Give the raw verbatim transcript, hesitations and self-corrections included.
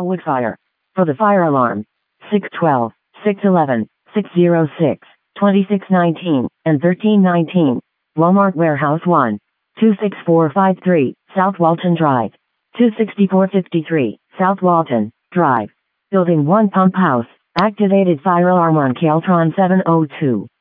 Elwood Fire. For the fire alarm, six twelve, six eleven, six oh six, twenty-six nineteen, and thirteen nineteen. Walmart Warehouse one. two six four five three, South Walton Drive. two sixty-four fifty-three, South Walton Drive. Building one Pump House. Activated fire alarm on Caltron seven oh two.